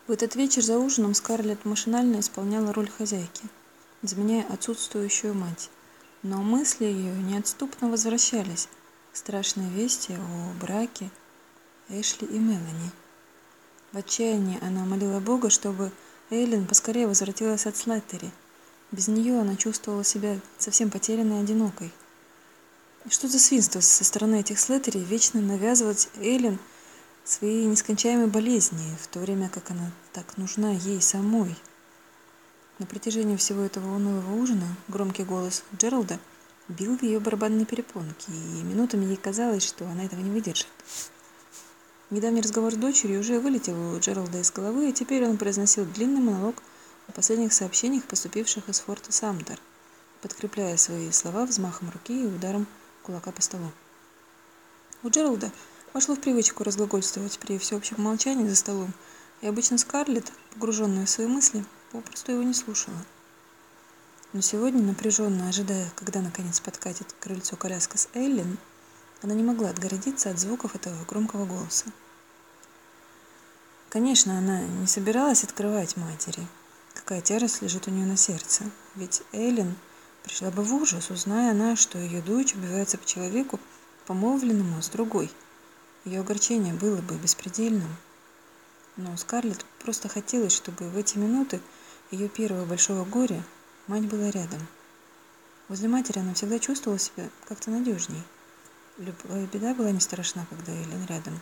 В этот вечер за ужином Скарлетт машинально исполняла роль хозяйки, заменяя отсутствующую мать. Но мысли ее неотступно возвращались к страшной вести о браке Эшли и Мелани. В отчаянии она молила Бога, чтобы Эйлин поскорее возвратилась от Слеттери. Без нее она чувствовала себя совсем потерянной и одинокой. И что за свинство со стороны этих Слеттери вечно навязывать Эйлин свои нескончаемые болезни, в то время как она так нужна ей самой. На протяжении всего этого унылого ужина громкий голос Джералда бил в ее барабанные перепонки, и минутами ей казалось, что она этого не выдержит. Недавний разговор с дочерью уже вылетел у Джералда из головы, и теперь он произносил длинный монолог о последних сообщениях, поступивших из форта Самтер, подкрепляя свои слова взмахом руки и ударом кулака по столу. У Джералда вошло в привычку разглагольствовать при всеобщем молчании за столом, и обычно Скарлетт, погруженная в свои мысли, попросту его не слушала. Но сегодня, напряженно ожидая, когда наконец подкатит к крыльцу коляска с Эйлин, она не могла отгородиться от звуков этого громкого голоса. Конечно, она не собиралась открывать матери, какая тяжесть лежит у нее на сердце, ведь Эйлин пришла бы в ужас, узная она, что ее дочь убивается по человеку, помолвленному с другой. Ее огорчение было бы беспредельным. Но Скарлетт просто хотелось, чтобы в эти минуты ее первого большого горя мать была рядом. Возле матери она всегда чувствовала себя как-то надежней. Любая беда была не страшна, когда Эйлин рядом.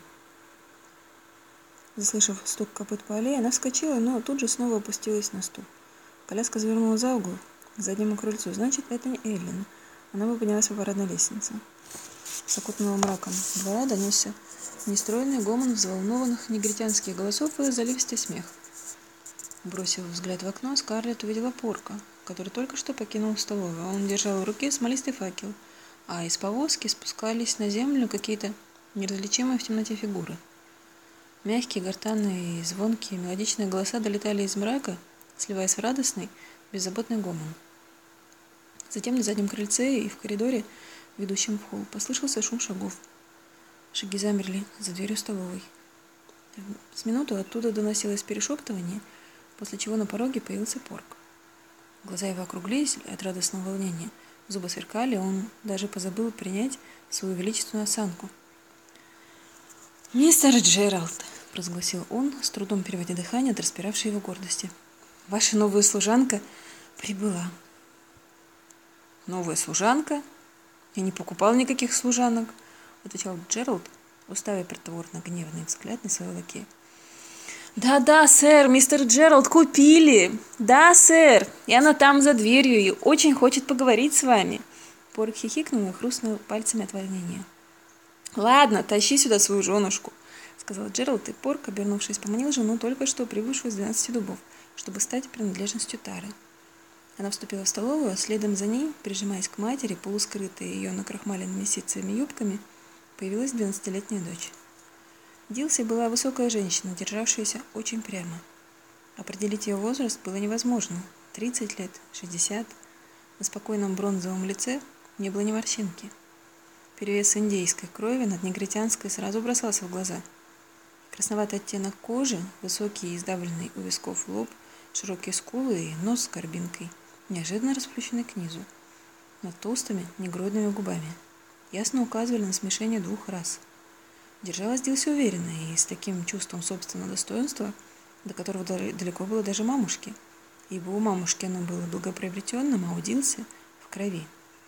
Заслышав стук копыт по аллее, она вскочила, но тут же снова опустилась на стул. Коляска завернула за угол к заднему крыльцу. Значит, это не Эйлин. Она бы поднялась по парадной лестнице. С окутанного мраком двора донесся нестройный гомон взволнованных негритянских голосов и заливистый смех. Бросив взгляд в окно, Скарлетт увидела Порка, который только что покинул столовую. Он держал в руке смолистый факел, а из повозки спускались на землю какие-то неразличимые в темноте фигуры. Мягкие, гортанные и звонкие мелодичные голоса долетали из мрака, сливаясь в радостный, беззаботный гомон. Затем на заднем крыльце и в коридоре, ведущем в холл, послышался шум шагов. Шаги замерли за дверью столовой. С минуту оттуда доносилось перешептывание, после чего на пороге появился Порк. Глаза его округлились от радостного волнения, зубы сверкали, он даже позабыл принять свою величественную осанку. «Мистер Джеральд!» – провозгласил он, с трудом переводя дыхание от распиравшей его гордости. «Ваша новая служанка прибыла». «Новая служанка? Я не покупал никаких служанок», – отвечал Джеральд, уставив притворно гневный взгляд на своего лакея. «Да-да, сэр, мистер Джеральд, купили! Да, сэр, и она там за дверью и очень хочет поговорить с вами!» Порк хихикнул и хрустнул пальцами от волнения. «Ладно, тащи сюда свою женушку», — сказал Джеральд, и Порк, обернувшись, поманил жену, только что прибывшую с 12 дубов, чтобы стать принадлежностью Тары. Она вступила в столовую, а следом за ней, прижимаясь к матери, полускрытой ее накрахмаленными ситцевыми юбками, появилась 12-летняя дочь. Дилси была высокая женщина, державшаяся очень прямо. Определить ее возраст было невозможно. 30 лет, 60. На спокойном бронзовом лице не было ни морщинки. Перевес индейской крови над негритянской сразу бросался в глаза. Красноватый оттенок кожи, высокий и сдавленный у висков лоб, широкие скулы и нос с горбинкой, неожиданно расплющенный к низу, над толстыми негроидными губами, ясно указывали на смешение двух рас. Держалась Дилси уверенно и с таким чувством собственного достоинства, до которого далеко было даже мамушки, ибо у мамушки оно было благоприобретенным, а у Дилси в крови.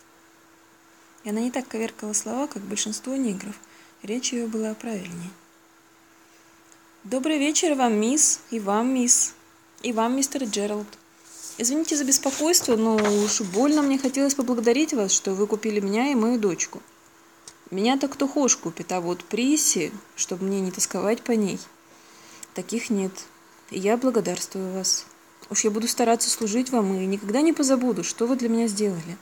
И она не так коверкала слова, как большинство негров. Речь ее была правильнее. «Добрый вечер вам, мисс, и вам, мисс, и вам, мистер Джеральд. Извините за беспокойство, но уж больно мне хотелось поблагодарить вас, что вы купили меня и мою дочку. Меня-то кто хошь купит, а вот Присси, чтобы мне не тосковать по ней, таких нет, и я благодарствую вас. Уж я буду стараться служить вам и никогда не позабуду, что вы для меня сделали».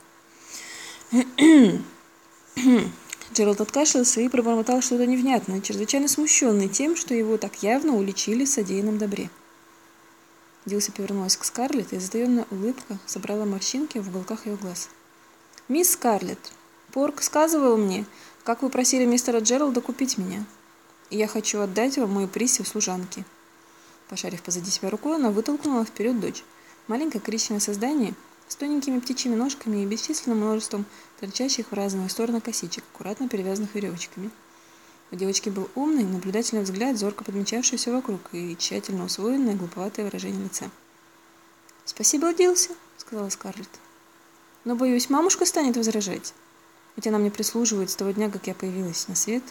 Джеральд откашлялся и пробормотал что-то невнятное, чрезвычайно смущенный тем, что его так явно уличили в содеянном добре. Дилси повернулась к Скарлетт, и затаенная улыбка собрала морщинки в уголках ее глаз. «Мисс Скарлетт, Порк сказывал мне, как вы просили мистера Джералда купить меня, и я хочу отдать вам мою Присси в служанки. Пошарив позади себя рукой, она вытолкнула вперед дочь. Маленькое коричневое создание с тоненькими птичьими ножками и бесчисленным множеством торчащих в разные стороны косичек, аккуратно перевязанных веревочками. У девочки был умный, наблюдательный взгляд, зорко подмечавший все вокруг, и тщательно усвоенное глуповатое выражение лица. «Спасибо, Дилси», — сказала Скарлетт. «Но, боюсь, мамушка станет возражать. Ведь она мне прислуживает с того дня, как я появилась на свет».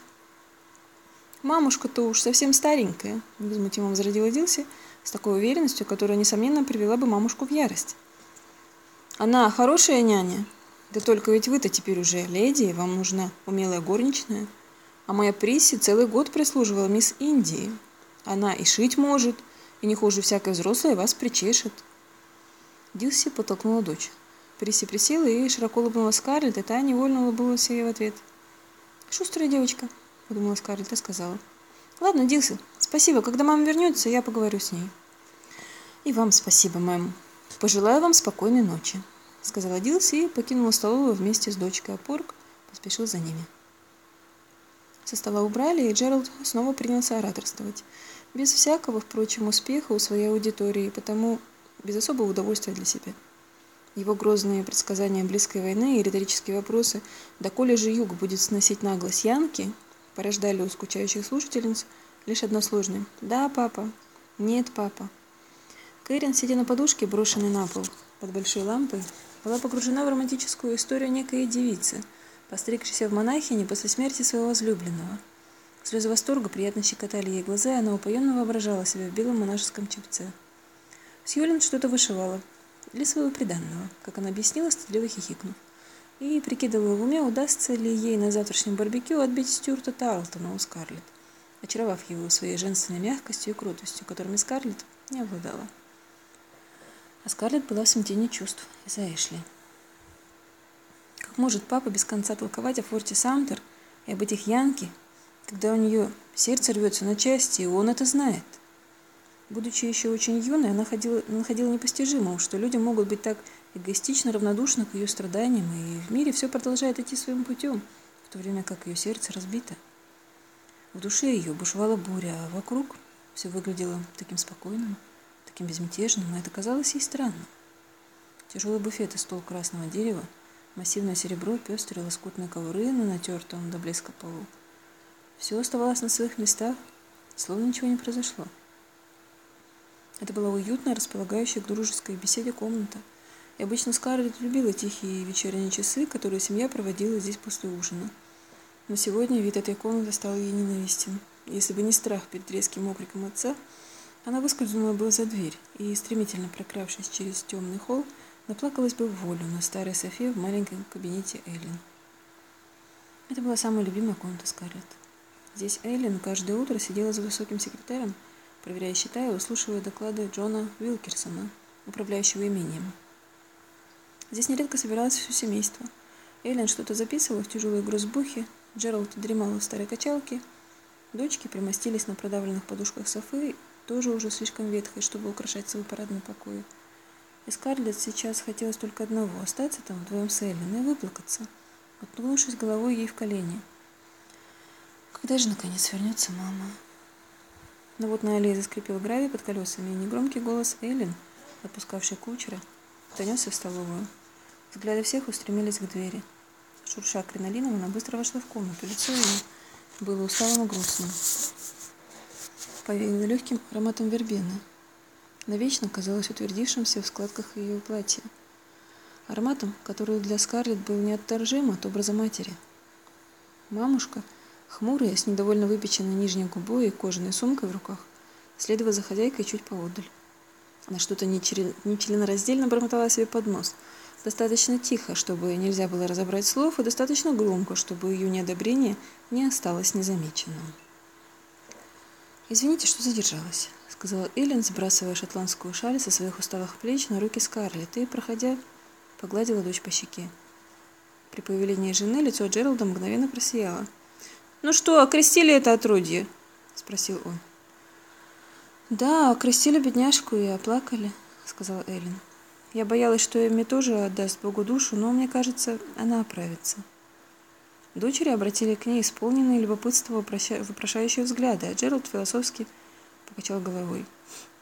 «Мамушка-то уж совсем старенькая», — невозмутимо возразила Дилси с такой уверенностью, которая, несомненно, привела бы мамушку в ярость. «Она хорошая няня. Да только ведь вы-то теперь уже леди, и вам нужна умелая горничная. А моя Присси целый год прислуживала мисс Индии. Она и шить может, и не хуже всякой взрослой вас причешет». Дилси подтолкнула дочь. Присси присела и широко улыбнулась Скарлетт, и та невольно улыбнулась ей в ответ. «Шустрая девочка», — подумала Скарлетт и сказала. «Ладно, Дилси, спасибо. Когда мама вернется, я поговорю с ней». «И вам спасибо, мэм. Пожелаю вам спокойной ночи», — сказала Дилси и покинула столовую вместе с дочкой, а Порк поспешил за ними. Со стола убрали, и Джеральд снова принялся ораторствовать. Без всякого, впрочем, успеха у своей аудитории, потому без особого удовольствия для себя. Его грозные предсказания близкой войны и риторические вопросы «Доколе же юг будет сносить наглость Янки?» порождали у скучающих слушательниц лишь одно сложное «Да, папа», «Нет, папа». Кэрин, сидя на подушке, брошенной на пол под большой лампой, была погружена в романтическую историю некой девицы, постригшейся в монахини после смерти своего возлюбленного. Слезы восторга приятно щекотали ей глаза, и она упоенно воображала себя в белом монашеском чепце. Сьюлин что-то вышивала для своего приданного, как она объяснила, стыдливо хихикнув, и прикидывала в уме, удастся ли ей на завтрашнем барбекю отбить Стюарта Тарлтона у Скарлетт, очаровав его своей женственной мягкостью и кротостью, которыми Скарлетт не обладала. А Скарлетт была в смятении чувств из-за Эшли. Как может папа без конца толковать о форте Самтер и об этих Янки, когда у нее сердце рвется на части, и он это знает? Будучи еще очень юной, она находила непостижимым, что люди могут быть так эгоистично равнодушны к ее страданиям, и в мире все продолжает идти своим путем, в то время как ее сердце разбито. В душе ее бушевала буря, а вокруг все выглядело таким спокойным, таким безмятежным, и это казалось ей странным. Тяжелый буфет и стол красного дерева, массивное серебро, пестрые лоскутные ковры на натертом до блеска полу. Все оставалось на своих местах, словно ничего не произошло. Это была уютная, располагающая к дружеской беседе комната, и обычно Скарлетт любила тихие вечерние часы, которые семья проводила здесь после ужина. Но сегодня вид этой комнаты стал ей ненавистен. Если бы не страх перед резким окриком отца, она выскользнула бы за дверь и, стремительно прокравшись через темный холл, наплакалась бы в волю на старой софе в маленьком кабинете Эллен. Это была самая любимая комната Скарлетт. Здесь Эллен каждое утро сидела за высоким секретарем, проверяя счета и выслушивая доклады Джона Уилкерсона, управляющего имением. Здесь нередко собиралось все семейство. Эллен что-то записывала в тяжелые грозбухи, Джеральд дремал в старой качалке, дочки примостились на продавленных подушках софы, тоже уже слишком ветхой, чтобы украшать свой парадный покой. И Скарлетт сейчас хотелось только одного — остаться там вдвоем с Эллен и выплакаться, уткнувшись головой ей в колени. Когда же, наконец, вернется мама? Но вот на аллее заскрипел гравий под колесами, и негромкий голос Эллен, отпускавшей кучера, донесся в столовую. Взгляды всех устремились к двери. Шурша кринолином, она быстро вошла в комнату. Лицо ее было усталым и грустным. Повеяло легким ароматом вербены, навечно казалось утвердившимся в складках ее платья. Ароматом, который для Скарлетт был неотторжим от образа матери. Мамушка, хмурая, с недовольно выпеченной нижней губой и кожаной сумкой в руках, следовала за хозяйкой чуть поодаль. Она что-то нечленораздельно бормотала себе под нос, достаточно тихо, чтобы нельзя было разобрать слов, и достаточно громко, чтобы ее неодобрение не осталось незамеченным. «Извините, что задержалась», — сказала Эллен, сбрасывая шотландскую шаль со своих усталых плеч на руки Скарлетт и, проходя, погладила дочь по щеке. При появлении жены лицо Джералда мгновенно просияло. «Ну что, окрестили это отродье?» — спросил он. «Да, окрестили бедняжку и оплакали», — сказала Эллен. «Я боялась, что Эмми тоже отдаст Богу душу, но, мне кажется, она оправится». Дочери обратили к ней исполненные любопытства вопрошающие взгляды, а Джеральд философски покачал головой.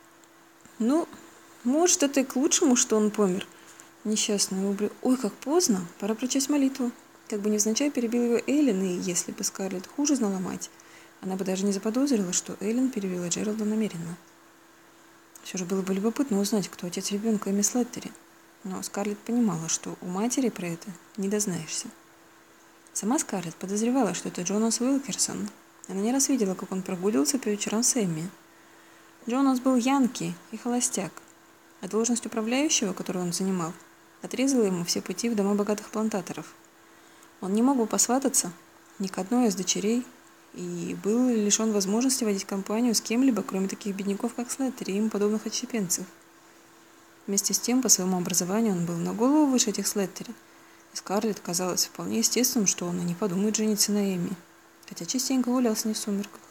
Ну, может, это и к лучшему, что он помер. Несчастный Рубли. Ой, как поздно, пора прочесть молитву. Как бы невзначай перебил его Эллен, и если бы Скарлетт хуже знала мать, она бы даже не заподозрила, что Эллен перебила Джералда намеренно. Все же было бы любопытно узнать, кто отец ребенка Эми Слеттери. Но Скарлетт понимала, что у матери про это не дознаешься. Сама Скарлетт подозревала, что это Джонас Уилкерсон. Она не раз видела, как он прогуливался по вечерам с Эмми. Джонас был янки и холостяк, а должность управляющего, которую он занимал, отрезала ему все пути в дома богатых плантаторов. Он не мог бы посвататься ни к одной из дочерей и был лишен возможности водить компанию с кем-либо, кроме таких бедняков, как Слеттери и ему подобных отщепенцев. Вместе с тем, по своему образованию он был на голову выше этих Слеттери, и Скарлетт казалось вполне естественным, что он и не подумает жениться на Эми, хотя частенько гулял с ней в сумерках.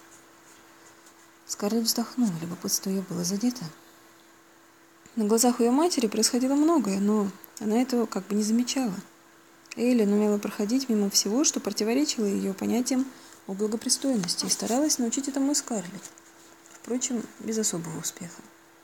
Скарлетт вздохнула, любопытство ее было задето. На глазах ее матери происходило многое, но она этого как бы не замечала. Эллен умела проходить мимо всего, что противоречило ее понятиям о благопристойности, и старалась научить этому и Скарлетт. Впрочем, без особого успеха.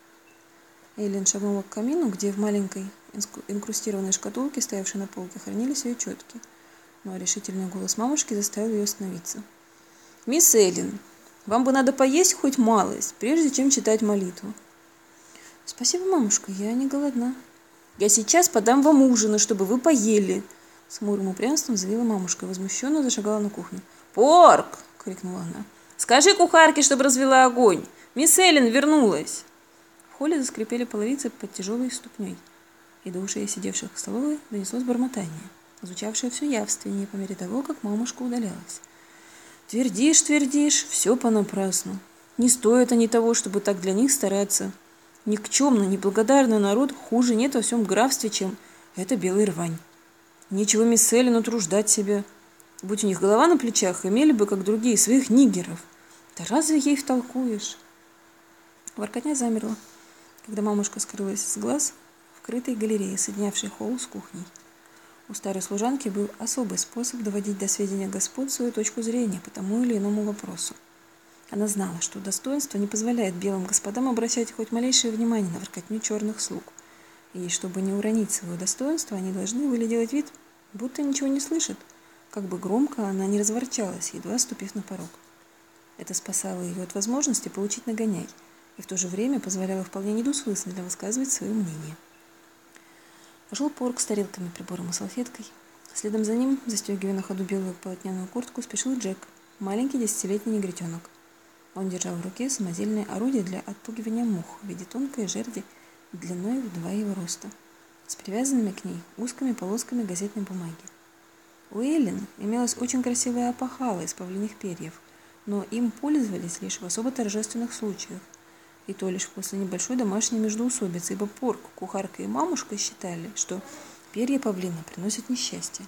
Эллен шагнула к камину, где в маленькой инкрустированной шкатулке, стоявшей на полке, хранились ее четки. Но решительный голос мамушки заставил ее остановиться. «Мисс Эллен, вам бы надо поесть хоть малость, прежде чем читать молитву». «Спасибо, мамушка, я не голодна». «Я сейчас подам вам ужин, чтобы вы поели», — с хмурым упрямством заявила мамушка и возмущенно зашагала на кухню. «Порк!» — крикнула она. «Скажи кухарке, чтобы развела огонь! Мисс Эллен вернулась!» В холле заскрипели половицы под тяжелой ступней, и до ушей сидевших в столовой донеслось бормотание, звучавшее все явственнее по мере того, как мамушка удалялась. «Твердишь, твердишь, все понапрасну. Не стоят они того, чтобы так для них стараться. Никчемный, неблагодарный народ хуже нет во всем графстве, чем эта белая рвань. Нечего мисс Эллен утруждать себя. Будь у них голова на плечах, имели бы, как другие, своих нигеров. Да разве ей втолкуешь?» Воркотня замерла, когда мамушка скрылась с глаз в крытой галерее, соединявшей холл с кухней. У старой служанки был особый способ доводить до сведения господ свою точку зрения по тому или иному вопросу. Она знала, что достоинство не позволяет белым господам обращать хоть малейшее внимание на воркотню черных слуг, и чтобы не уронить свое достоинство, они должны были делать вид, будто ничего не слышат, как бы громко она не разворчалась, едва ступив на порог. Это спасало ее от возможности получить нагоняй, и в то же время позволяло вполне недвусмысленно высказывать свое мнение. Вошел Порк с тарелками, прибором и салфеткой. Следом за ним, застегивая на ходу белую полотняную куртку, спешил Джек, маленький 10-летний негритенок. Он держал в руке самодельное орудие для отпугивания мух в виде тонкой жерди длиной в 2 его роста, с привязанными к ней узкими полосками газетной бумаги. У Эллен имелась очень красивая опахала из павлиних перьев, но им пользовались лишь в особо торжественных случаях, и то лишь после небольшой домашней междоусобицы, ибо Порк, кухарка и мамушка считали, что перья павлина приносят несчастье.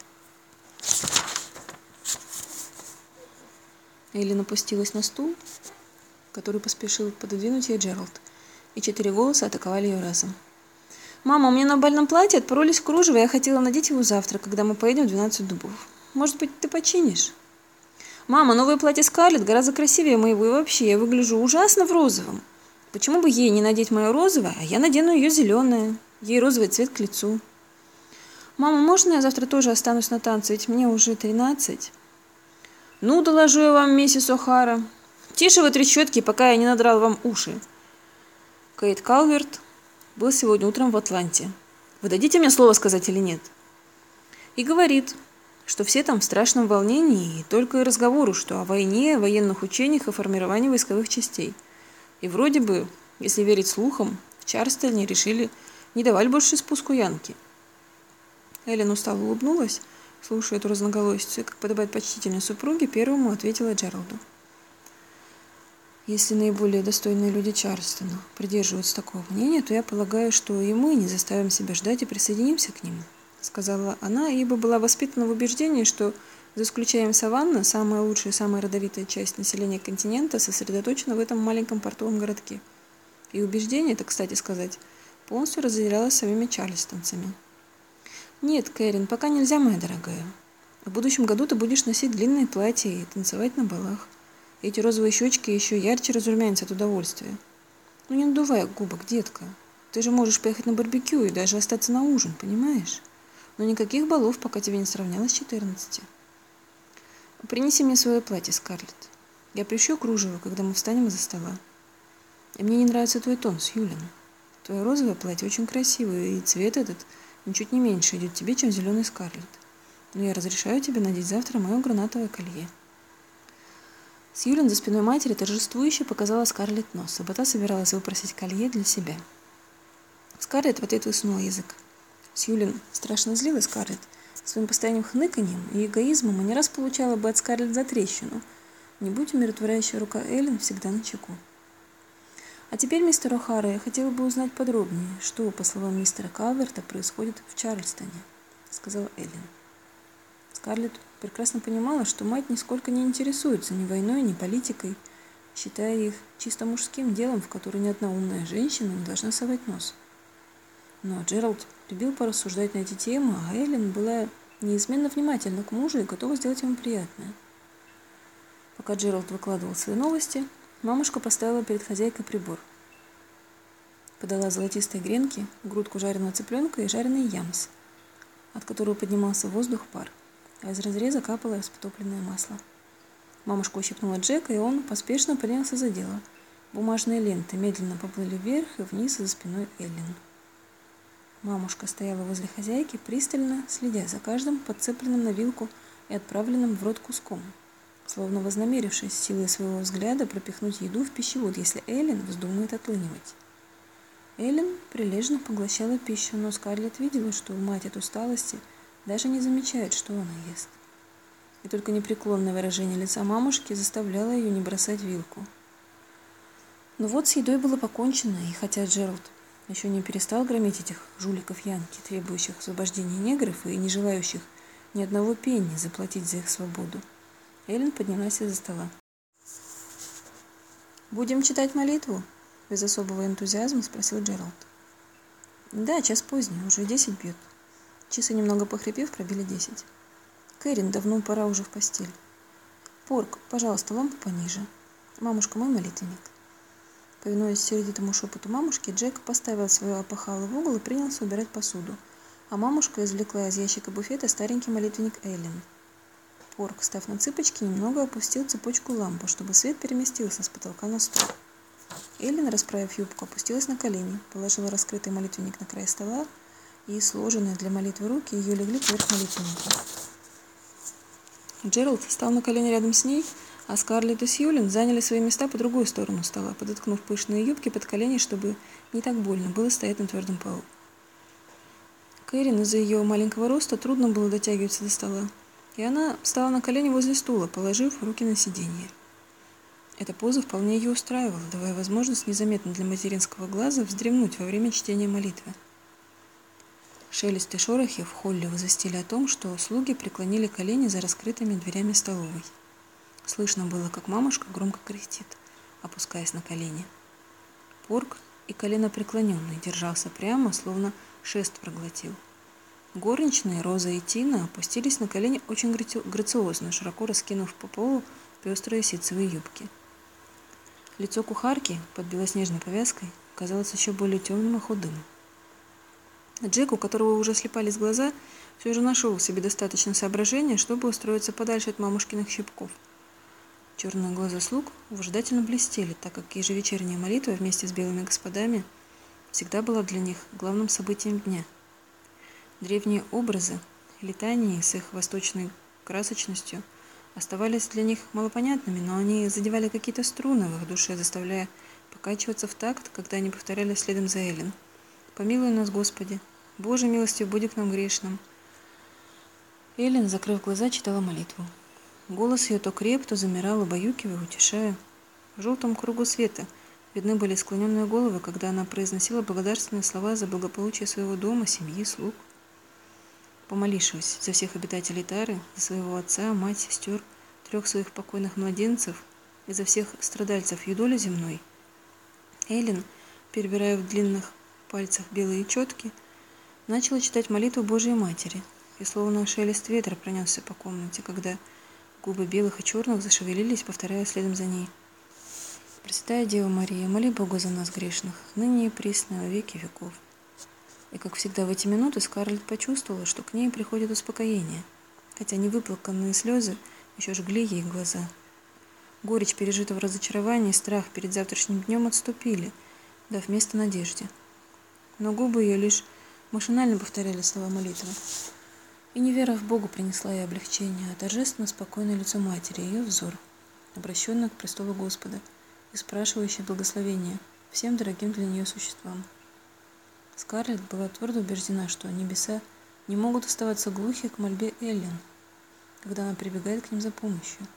Эллен опустилась на стул, который поспешил пододвинуть ей Джеральд, и 4 голоса атаковали ее разом. «Мама, у меня на бальном платье отпоролись кружево, я хотела надеть его завтра, когда мы поедем в 12 дубов. Может быть, ты починишь?» «Мама, новое платье Скарлетт гораздо красивее моего, и вообще, я выгляжу ужасно в розовом. Почему бы ей не надеть мое розовое, а я надену ее зеленое? Ей розовый цвет к лицу». «Мама, можно я завтра тоже останусь на танце, ведь мне уже 13?» «Ну, доложу я вам, миссис О'Хара. Тише вы трещотки, пока я не надрал вам уши. Кейт Калверт был сегодня утром в Атланте. Вы дадите мне слово сказать или нет?» И говорит, что все там в страшном волнении, и только и разговору, что о войне, военных учениях и формировании войсковых частей. И вроде бы, если верить слухам, в Чарльстоне решили не давать больше спуску янки. Эллен устало улыбнулась, слушая эту разноголосицу, и, как подобает почтительной супруге, первому ответила Джералду. «Если наиболее достойные люди Чарльстона придерживаются такого мнения, то я полагаю, что и мы не заставим себя ждать и присоединимся к ним», — сказала она, ибо была воспитана в убеждении, что, за исключением саванны, самая лучшая и самая родовитая часть населения континента сосредоточена в этом маленьком портовом городке. И убеждение это, кстати сказать, полностью разделялось самими чарльстонцами. «Нет, Кэрин, пока нельзя, моя дорогая. В будущем году ты будешь носить длинные платья и танцевать на балах. Эти розовые щечки еще ярче разрумянятся от удовольствия. Ну не надувай губок, детка. Ты же можешь поехать на барбекю и даже остаться на ужин, понимаешь? Но никаких балов, пока тебе не сравнялось 14. Принеси мне свое платье, Скарлетт. Я пришью кружево, когда мы встанем из-за стола. И мне не нравится твой тон, Сьюлин. Твое розовое платье очень красивое, и цвет этот ничуть не меньше идет тебе, чем зеленый, Скарлетт. Но я разрешаю тебе надеть завтра мое гранатовое колье. Сьюлин за спиной матери торжествующе показала Скарлетт нос, ибо та собиралась выпросить колье для себя. Скарлетт в ответ высунула язык. Сьюлин страшно злила Скарлетт своим постоянным хныканьем и эгоизмом, и не раз получала бы от Скарлетт затрещину, не будь умиротворяющая рука Эллен всегда начеку. А теперь, мистер О'Хара, я хотела бы узнать подробнее, что, по словам мистера Калверта, происходит в Чарльстоне, сказала Эллен. Скарлетт прекрасно понимала, что мать нисколько не интересуется ни войной, ни политикой, считая их чисто мужским делом, в которое ни одна умная женщина не должна совать нос. Но Джеральд любил порассуждать на эти темы, а Эллен была неизменно внимательна к мужу и готова сделать ему приятное. Пока Джеральд выкладывал свои новости, мамушка поставила перед хозяйкой прибор. Подала золотистые гренки, грудку жареного цыпленка и жареный ямс, от которого поднимался в воздух пар, а из разреза капало распотопленное масло. Мамушка ущипнула Джека, и он поспешно принялся за дело. Бумажные ленты медленно поплыли вверх и вниз за спиной Эллен. Мамушка стояла возле хозяйки, пристально следя за каждым подцепленным на вилку и отправленным в рот куском, словно вознамерившись силой своего взгляда пропихнуть еду в пищевод, если Эллен вздумает отлынивать. Эллен прилежно поглощала пищу, но Скарлетт видела, что мать от усталости даже не замечает, что она ест. И только непреклонное выражение лица мамушки заставляло ее не бросать вилку. Но вот с едой было покончено, и хотя Джеральд еще не перестал громить этих жуликов Янки, требующих освобождения негров и не желающих ни одного пенни заплатить за их свободу, Эллен поднялась из-за стола. «Будем читать молитву?» — без особого энтузиазма спросил Джеральд. «Да, час поздний, уже 10 бьет». Часы, немного похрипев, пробили 10. «Кэрин, давно пора уже в постель». «Порк, пожалуйста, лампу пониже. Мамушка, мой молитвенник». Повинуясь сердитому шепоту мамушки, Джек поставил свое опахало в угол и принялся убирать посуду, а мамушка извлекла из ящика буфета старенький молитвенник Эллен. Порк, став на цыпочки, немного опустил цепочку лампы, чтобы свет переместился с потолка на стол. Эллен, расправив юбку, опустилась на колени, положила раскрытый молитвенник на край стола, и сложенные для молитвы руки ее легли поверх молитвенника. Джеральд встал на колени рядом с ней, а Скарлетт и Сьюлин заняли свои места по другую сторону стола, подоткнув пышные юбки под колени, чтобы не так больно было стоять на твердом полу. Кэрин из-за ее маленького роста трудно было дотягиваться до стола, и она встала на колени возле стула, положив руки на сиденье. Эта поза вполне ее устраивала, давая возможность незаметно для материнского глаза вздремнуть во время чтения молитвы. Шелест и шорохи в холле возвестили о том, что слуги преклонили колени за раскрытыми дверями столовой. Слышно было, как мамушка громко кряхтит, опускаясь на колени. Порк и коленопреклоненный держался прямо, словно шест проглотил. Горничные Роза и Тина опустились на колени очень грациозно, широко раскинув по полу пестрые ситцевые юбки. Лицо кухарки под белоснежной повязкой казалось еще более темным и худым. Джек, у которого уже слепались глаза, все же нашел в себе достаточно соображения, чтобы устроиться подальше от мамушкиных щипков. Черные глаза слуг выжидательно блестели, так как ежевечерняя молитва вместе с белыми господами всегда была для них главным событием дня. Древние образы, летании с их восточной красочностью оставались для них малопонятными, но они задевали какие-то струны в их душе, заставляя покачиваться в такт, когда они повторяли следом за Эллен: «Помилуй нас, Господи! Божьей милостью буди к нам грешным!» Эллен, закрыв глаза, читала молитву. Голос ее то креп, то замирал, убаюкивая, утешая. В желтом кругу света видны были склоненные головы, когда она произносила благодарственные слова за благополучие своего дома, семьи, слуг. Помолившись за всех обитателей Тары, за своего отца, мать, сестер, 3 своих покойных младенцев и за всех страдальцев ее доли земной, Эллен, перебирая в длинных пальцах белые четки, начала читать молитву Божией Матери, и словно шелест ветра пронесся по комнате, когда губы белых и черных зашевелились, повторяя следом за ней: Пресвятая Дева Мария, моли Бога за нас грешных, ныне и присно, во веки веков. И, как всегда в эти минуты, Скарлетт почувствовала, что к ней приходит успокоение, хотя невыплаканные слезы еще жгли ей глаза. Горечь пережитого разочарования и страх перед завтрашним днем отступили, дав место надежде. Но губы ее лишь машинально повторяли слова молитвы. И не вера в Бога принесла ей облегчение, а торжественно спокойное лицо матери, ее взор, обращенный к престолу Господа и спрашивающий благословения всем дорогим для нее существам. Скарлетт была твердо убеждена, что небеса не могут оставаться глухи к мольбе Эллен, когда она прибегает к ним за помощью.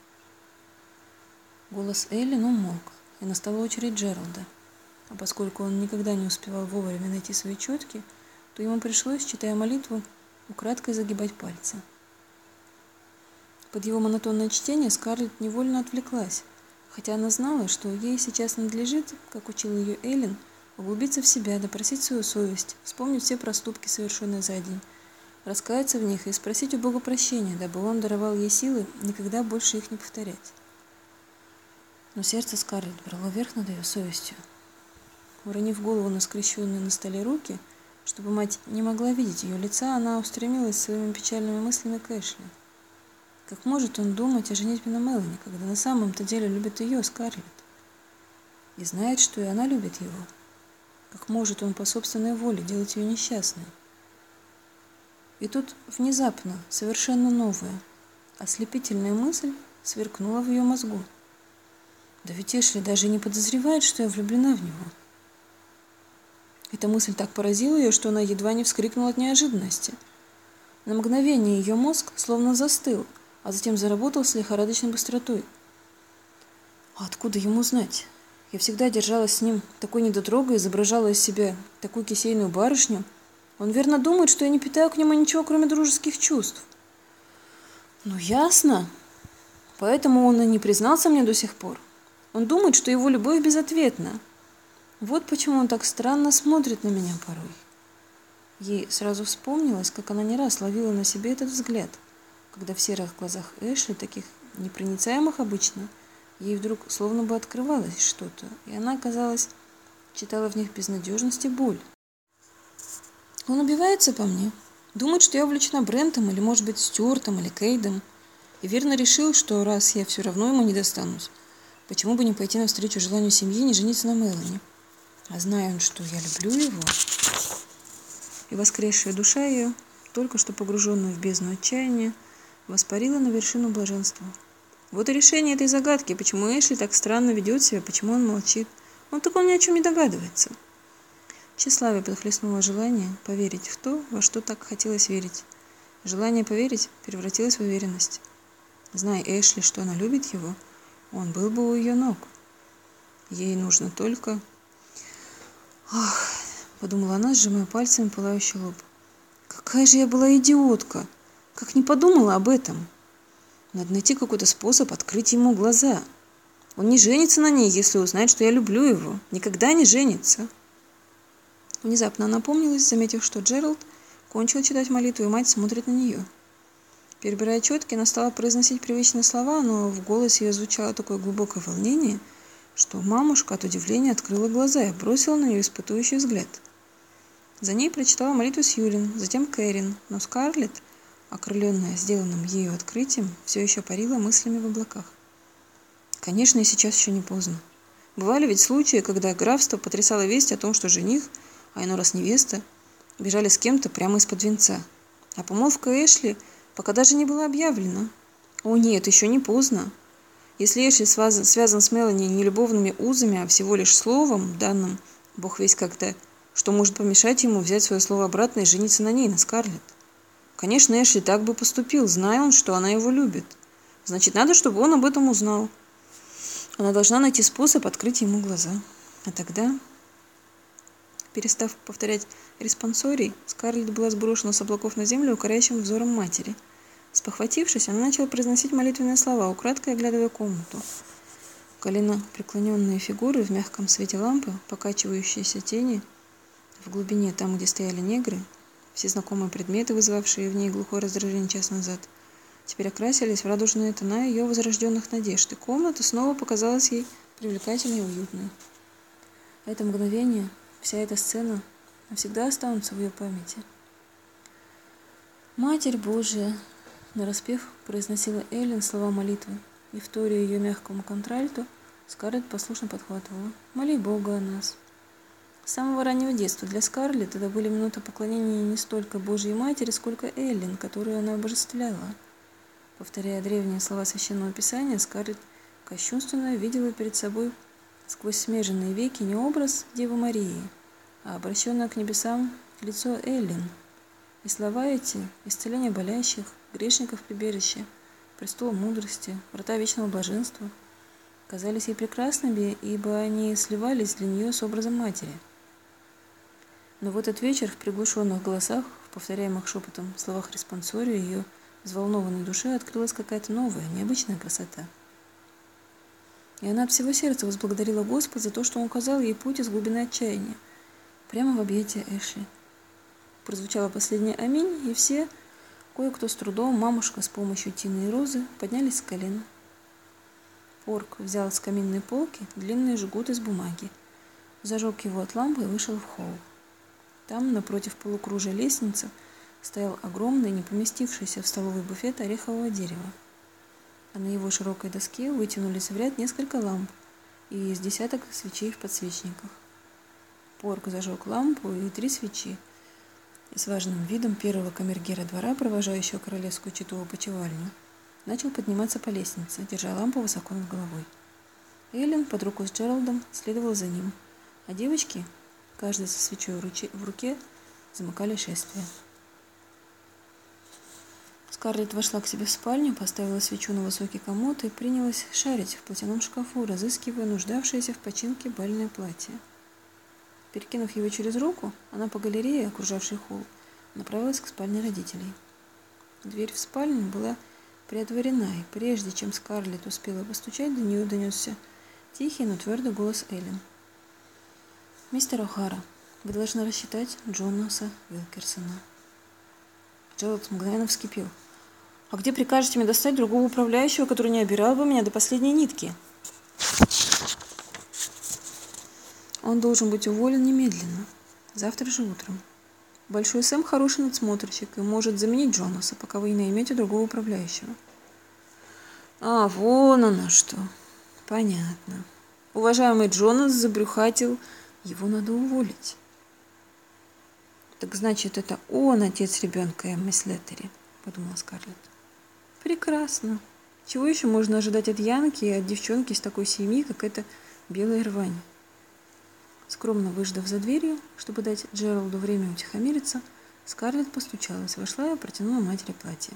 Голос Эллен умолк, и настала очередь Джералда. А поскольку он никогда не успевал вовремя найти свои четки, то ему пришлось, читая молитву, украдкой загибать пальцы. Под его монотонное чтение Скарлетт невольно отвлеклась, хотя она знала, что ей сейчас надлежит, как учила ее Эллен, углубиться в себя, допросить свою совесть, вспомнить все проступки, совершенные за день, раскаяться в них и спросить у Бога прощения, дабы он даровал ей силы никогда больше их не повторять. Но сердце Скарлетт брало верх над ее совестью. Уронив голову на скрещенные на столе руки, чтобы мать не могла видеть ее лица, она устремилась своими печальными мыслями к Эшли. Как может он думать о женитьбе на Мелани, когда на самом-то деле любит ее, Скарлетт, и знает, что и она любит его? Как может он по собственной воле делать ее несчастной? И тут внезапно, совершенно новая, ослепительная мысль сверкнула в ее мозгу. Да ведь Эшли даже не подозревает, что я влюблена в него. Эта мысль так поразила ее, что она едва не вскрикнула от неожиданности. На мгновение ее мозг словно застыл, а затем заработал с лихорадочной быстротой. А откуда ему знать? Я всегда держалась с ним такой недотрогой, изображала из себя такую кисейную барышню. Он верно думает, что я не питаю к нему ничего, кроме дружеских чувств. Ну, ясно. Поэтому он и не признался мне до сих пор. Он думает, что его любовь безответна. Вот почему он так странно смотрит на меня порой. Ей сразу вспомнилось, как она не раз ловила на себе этот взгляд, когда в серых глазах Эшли, таких непроницаемых обычно, ей вдруг словно бы открывалось что-то, и она, казалось, читала в них безнадежность и боль. Он убивается по мне, думает, что я увлечена Брентом, или, может быть, Стюартом, или Кейдом, и верно решил, что раз я все равно ему не достанусь, почему бы не пойти навстречу желанию семьи и не жениться на Мелани? А зная он, что я люблю его, и воскресшая душа ее, только что погруженная в бездну отчаяния, воспарила на вершину блаженства. Вот и решение этой загадки, почему Эшли так странно ведет себя, почему он молчит. Он так ни о чем не догадывается. Тщеславие подхлестнуло желание поверить в то, во что так хотелось верить. Желание поверить превратилось в уверенность. Зная Эшли, что она любит его, он был бы у ее ног. Ей нужно только... «Ах!» — подумала она, сжимая пальцами пылающий лоб. «Какая же я была идиотка! Как не подумала об этом! Надо найти какой-то способ открыть ему глаза. Он не женится на ней, если узнает, что я люблю его. Никогда не женится!» Внезапно она опомнилась, заметив, что Джеральд кончил читать молитву, и мать смотрит на нее. Перебирая четки, она стала произносить привычные слова, но в голосе ее звучало такое глубокое волнение, что мамушка от удивления открыла глаза и бросила на нее испытующий взгляд. За ней прочитала молитву Сьюлин, затем Кэрин, но Скарлетт, окрыленная сделанным ею открытием, все еще парила мыслями в облаках. Конечно, и сейчас еще не поздно. Бывали ведь случаи, когда графство потрясало весть о том, что жених, а иной раз невеста, бежали с кем-то прямо из-под венца. А помолвка Эшли пока даже не была объявлена. О нет, еще не поздно. Если Эшли связан с Мелани не любовными узами, а всего лишь словом, данным, бог весть когда, что может помешать ему взять свое слово обратно и жениться на ней, на Скарлетт? Конечно, Эшли так бы поступил, зная он, что она его любит. Значит, надо, чтобы он об этом узнал. Она должна найти способ открыть ему глаза. А тогда, перестав повторять респонсорий, Скарлетт была сброшена с облаков на землю укоряющим взором матери. Спохватившись, она начала произносить молитвенные слова, украдкой оглядывая комнату. Колено преклоненные фигуры в мягком свете лампы, покачивающиеся тени в глубине, там, где стояли негры, все знакомые предметы, вызывавшие в ней глухое раздражение час назад, теперь окрасились в радужные тона ее возрожденных надежд, и комната снова показалась ей привлекательной и уютной. Это мгновение, вся эта сцена навсегда останутся в ее памяти. «Матерь Божия!» — нараспев произносила Эллен слова молитвы, и, вторя ее мягкому контральту, Скарлетт послушно подхватывала: «Моли Бога о нас». С самого раннего детства для Скарлетт это были минуты поклонения не столько Божьей Матери, сколько Эллен, которую она обожествляла. Повторяя древние слова Священного Писания, Скарлетт кощунственно видела перед собой сквозь смеженные веки не образ Девы Марии, а обращенное к небесам лицо Эллен. И слова эти — исцеление болящих, грешников прибежище, престол мудрости, врата вечного блаженства — казались ей прекрасными, ибо они сливались для нее с образом матери. Но в этот вечер в приглушенных голосах, в повторяемых шепотом словах респонсорию ее взволнованной душе открылась какая-то новая, необычная красота. И она от всего сердца возблагодарила Господа за то, что Он указал ей путь из глубины отчаяния, прямо в объятия Эшли. Прозвучало последнее «Аминь», и все, кое-кто с трудом, мамушка с помощью Тины и Розы, поднялись с колен. Порк взял с каминной полки длинный жгут из бумаги, зажег его от лампы и вышел в холл. Там, напротив полукружия лестницы, стоял огромный, не поместившийся в столовый буфет орехового дерева, а на его широкой доске вытянулись в ряд несколько ламп и из десяток свечей в подсвечниках. Порк зажег лампу и 3 свечи, и с важным видом первого камергера двора, провожающего королевскую чету в опочивальню, начал подниматься по лестнице, держа лампу высоко над головой. Эллен под руку с Джералдом следовала за ним, а девочки, каждая со свечой в руке, замыкали шествие. Скарлетт вошла к себе в спальню, поставила свечу на высокий комод и принялась шарить в платяном шкафу, разыскивая нуждавшееся в починке бальное платье. Перекинув его через руку, она по галерее, окружавшей холл, направилась к спальне родителей. Дверь в спальню была приотворена, и прежде чем Скарлетт успела постучать, до нее донесся тихий, но твердый голос Эллен. «Мистер О'Хара, вы должны рассчитать Джонаса Уилкерсона». Джеральд мгновенно вскипел. «А где прикажете мне достать другого управляющего, который не обирал бы меня до последней нитки?» «Он должен быть уволен немедленно, завтра же утром. Большой Сэм хороший надсмотрщик и может заменить Джонаса, пока вы не наймете другого управляющего». «А, вон оно что. Понятно. Уважаемый Джонас забрюхатил, его надо уволить». «Так значит, это он отец ребенка Эммы Слеттери», — подумала Скарлетт. «Прекрасно. Чего еще можно ожидать от Янки и от девчонки из такой семьи, как эта белая рвань?» Скромно выждав за дверью, чтобы дать Джералду время утихомириться, Скарлетт постучалась, вошла и протянула матери платье.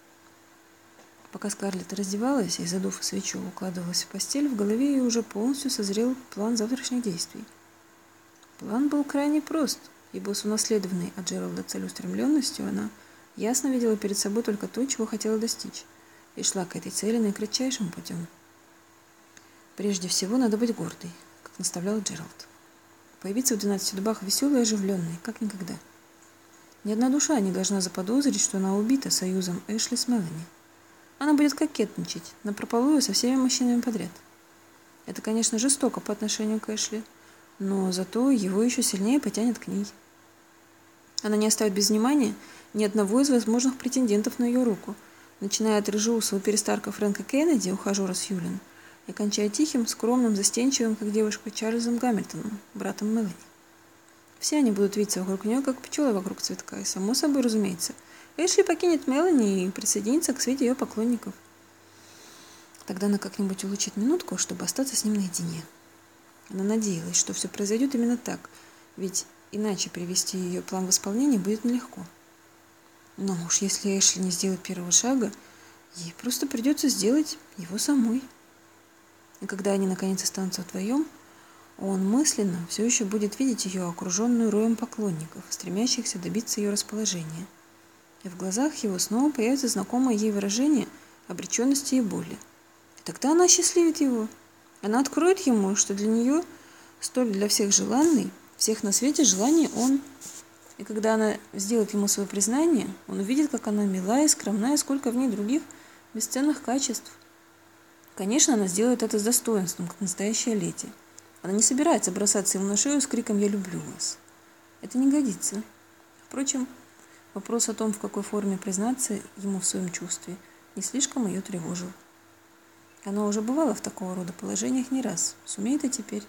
Пока Скарлетт раздевалась и, задув свечу, укладывалась в постель, в голове ее уже полностью созрел план завтрашних действий. План был крайне прост, ибо с унаследованной от Джералда целеустремленностью она ясно видела перед собой только то, чего хотела достичь, и шла к этой цели наикратчайшим путем. Прежде всего, надо быть гордой, как наставлял Джералд. Появиться в 12 дубах веселой и оживленной, как никогда. Ни одна душа не должна заподозрить, что она убита союзом Эшли с Мелани. Она будет кокетничать, напропалую со всеми мужчинами подряд. Это, конечно, жестоко по отношению к Эшли, но зато его еще сильнее потянет к ней. Она не оставит без внимания ни одного из возможных претендентов на ее руку, начиная от рыжеусого перестарка Фрэнка Кеннеди, ухажера Сьюлин, и кончая тихим, скромным, застенчивым, как девушка, Чарльзом Гамильтоном, братом Мелани. Все они будут виться вокруг нее, как пчелы вокруг цветка, и, само собой, разумеется, Эшли покинет Мелани и присоединится к свете ее поклонников. Тогда она как-нибудь улучит минутку, чтобы остаться с ним наедине. Она надеялась, что все произойдет именно так, ведь иначе привести ее план в исполнение будет нелегко. Но уж если Эшли не сделает первого шага, ей просто придется сделать его самой. И когда они наконец останутся вдвоем, он мысленно все еще будет видеть ее окруженную роем поклонников, стремящихся добиться ее расположения. И в глазах его снова появится знакомое ей выражение обреченности и боли. И тогда она осчастливит его. Она откроет ему, что для нее столь для всех желанный, всех на свете желаний он. И когда она сделает ему свое признание, он увидит, как она мила и скромна, и сколько в ней других бесценных качеств, Конечно, она сделает это с достоинством, как настоящая леди. Она не собирается бросаться ему на шею с криком «Я люблю вас». Это не годится. Впрочем, вопрос о том, в какой форме признаться ему в своем чувстве, не слишком ее тревожил. Она уже бывала в такого рода положениях не раз, сумеет и теперь.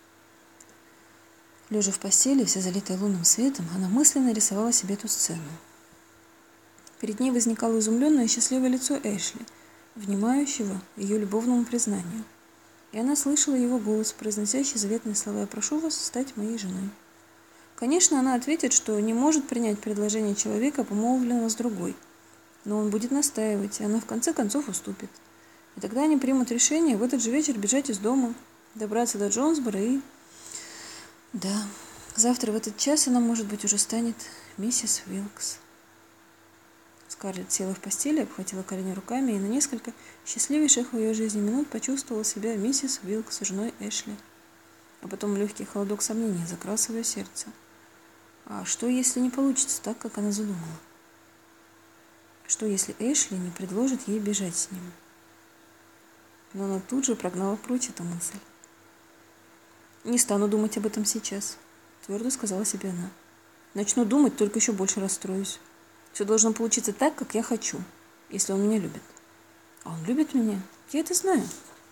Лежа в постели, вся залитая лунным светом, она мысленно рисовала себе эту сцену. Перед ней возникало изумленное и счастливое лицо Эшли, внимающего ее любовному признанию. И она слышала его голос, произносящий заветные слова «Я прошу вас стать моей женой». Конечно, она ответит, что не может принять предложение человека, помолвленного с другой. Но он будет настаивать, и она в конце концов уступит. И тогда они примут решение в этот же вечер бежать из дома, добраться до Джонсборо и... Да, завтра в этот час она, может быть, уже станет миссис Уилкс. Скарлетт села в постели, обхватила колени руками и на несколько счастливейших в ее жизни минут почувствовала себя миссис Уилкс, женой Эшли. А потом легкий холодок сомнения закрался в ее сердце. А что, если не получится так, как она задумала? Что, если Эшли не предложит ей бежать с ним? Но она тут же прогнала прочь эту мысль. «Не стану думать об этом сейчас», — твердо сказала себе она. «Начну думать, только еще больше расстроюсь. Все должно получиться так, как я хочу, если он меня любит. А он любит меня, я это знаю».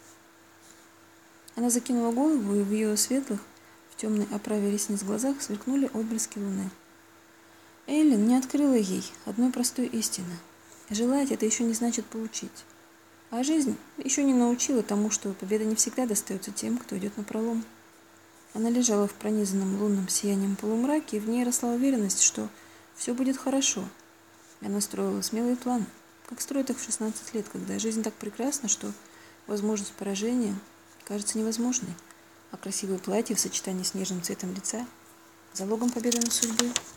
Она закинула голову, и в ее светлых, в темной оправе ресниц глазах сверкнули отблески луны. Эллен не открыла ей одной простой истины. Желать — это еще не значит получить. А жизнь еще не научила тому, что победа не всегда достается тем, кто идет напролом. Она лежала в пронизанном лунным сиянием полумраке, и в ней росла уверенность, что все будет хорошо. И она строила смелые планы, как строит их в 16 лет, когда жизнь так прекрасна, что возможность поражения кажется невозможной, а красивое платье в сочетании с нежным цветом лица — залогом победы над судьбой.